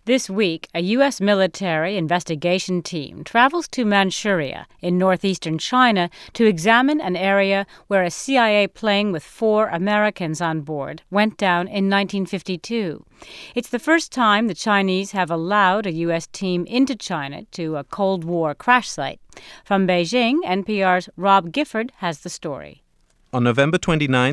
This week, a U.S. military investigation team travels to Manchuria in northeastern China to examine an area where a CIA plane with 4 Americans on board went down in 1952. It's the first time the Chinese have allowed a U.S. team into China to a Cold War crash site. From Beijing, NPR's Rob Gifford has the story. On November 29,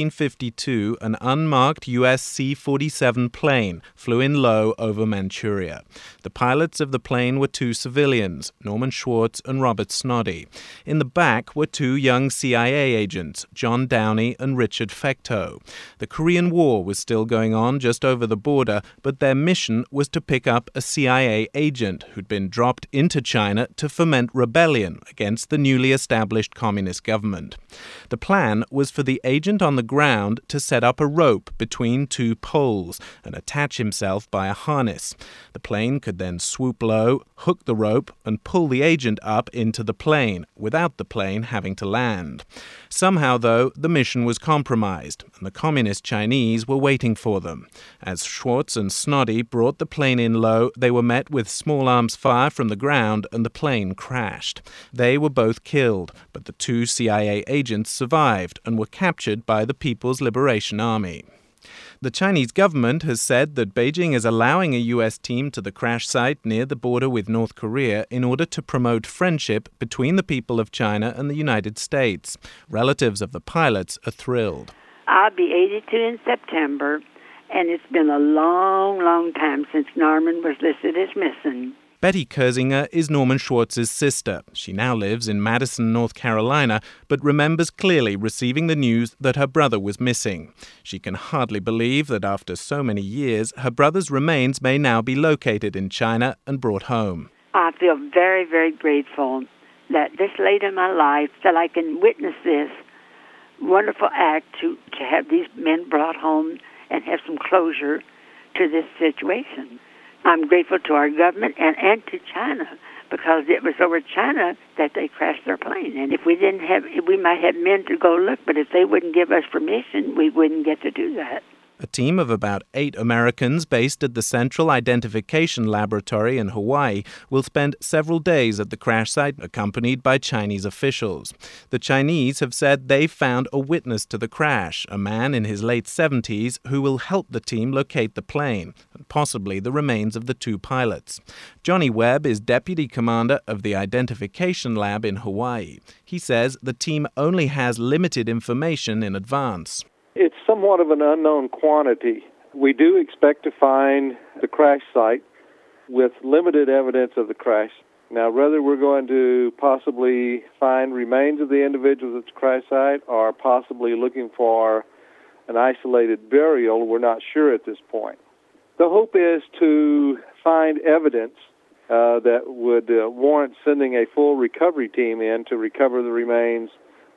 1952, an unmarked U.S. C-47 plane flew in low over Manchuria. The pilots of the plane were 2 civilians, Norman Schwartz and Robert Snoddy. In the back were 2 young CIA agents, John Downey and Richard Fecteau. The Korean War was still going on just over the border, but their mission was to pick up a CIA agent who'd been dropped into China to foment rebellion against the newly established communist government. The plan was for the agent on the ground to set up a rope between 2 poles and attach himself by a harness. The plane could then swoop low, hook the rope, and pull the agent up into the plane, without the plane having to land. Somehow, though, the mission was compromised, and the communist Chinese were waiting for them. As Schwartz and Snoddy brought the plane in low, they were met with small arms fire from the ground, and the plane crashed. They were both killed, but the 2 CIA agents survived and were captured by the People's Liberation Army. The Chinese government has said that Beijing is allowing a U.S. team to the crash site near the border with North Korea in order to promote friendship between the people of China and the United States. Relatives of the pilots are thrilled. I'll be 82 in September, and it's been a long, long time since Norman was listed as missing. Betty Kersinger is Norman Schwartz's sister. She now lives in Madison, North Carolina, but remembers clearly receiving the news that her brother was missing. She can hardly believe that after so many years, her brother's remains may now be located in China and brought home. I feel very, very grateful that this late in my life that I can witness this wonderful act to have these men brought home and have some closure to this situation. I'm grateful to our government and to China, because it was over China that they crashed their plane. And if we might have men to go look, but if they wouldn't give us permission, we wouldn't get to do that. A team of about 8 Americans based at the Central Identification Laboratory in Hawaii will spend several days at the crash site, accompanied by Chinese officials. The Chinese have said they've found a witness to the crash, a man in his late 70s who will help the team locate the plane, and possibly the remains of the 2 pilots. Johnny Webb is deputy commander of the Identification Lab in Hawaii. He says the team only has limited information in advance. It's somewhat of an unknown quantity. We do expect to find the crash site with limited evidence of the crash. Now, whether we're going to possibly find remains of the individuals at the crash site or possibly looking for an isolated burial, we're not sure at this point. The hope is to find evidence that would warrant sending a full recovery team in to recover the remains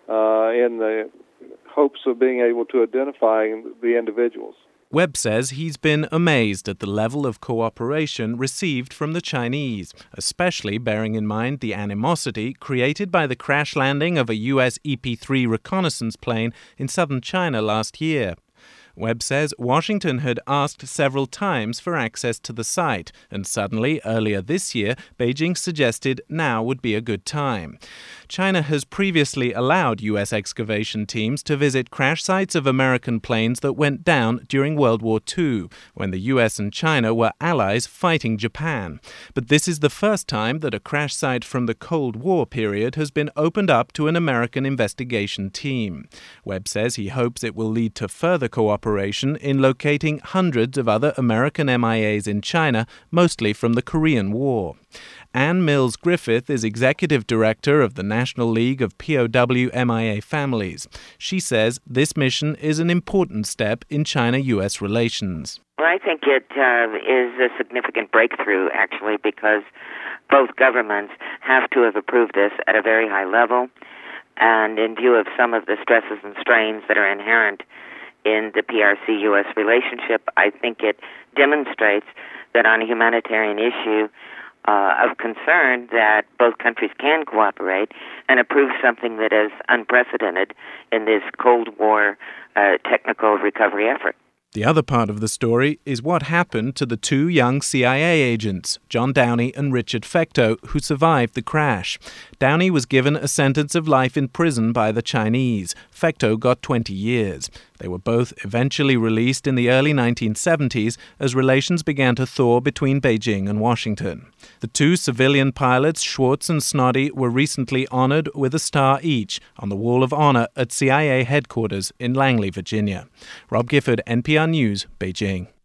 in the hopes of being able to identify the individuals. Webb says he's been amazed at the level of cooperation received from the Chinese, especially bearing in mind the animosity created by the crash landing of a U.S. EP-3 reconnaissance plane in southern China last year. Webb says Washington had asked several times for access to the site, and suddenly, earlier this year, Beijing suggested now would be a good time. China has previously allowed U.S. excavation teams to visit crash sites of American planes that went down during World War II, when the U.S. and China were allies fighting Japan. But this is the first time that a crash site from the Cold War period has been opened up to an American investigation team. Webb says he hopes it will lead to further cooperation in locating hundreds of other American MIAs in China, mostly from the Korean War. Ann Mills Griffith is executive director of the National League of POW MIA Families. She says this mission is an important step in China-U.S. relations. Well, I think it is a significant breakthrough, actually, because both governments have to have approved this at a very high level, and in view of some of the stresses and strains that are inherent in the PRC-U.S. relationship, I think it demonstrates that on a humanitarian issue of concern that both countries can cooperate and approve something that is unprecedented in this Cold War technical recovery effort. The other part of the story is what happened to the two young CIA agents, John Downey and Richard Fecteau, who survived the crash. Downey was given a sentence of life in prison by the Chinese. Fecteau got 20 years. They were both eventually released in the early 1970s as relations began to thaw between Beijing and Washington. The two civilian pilots, Schwartz and Snoddy, were recently honored with a star each on the Wall of Honor at CIA headquarters in Langley, Virginia. Rob Gifford, NPR News, Beijing.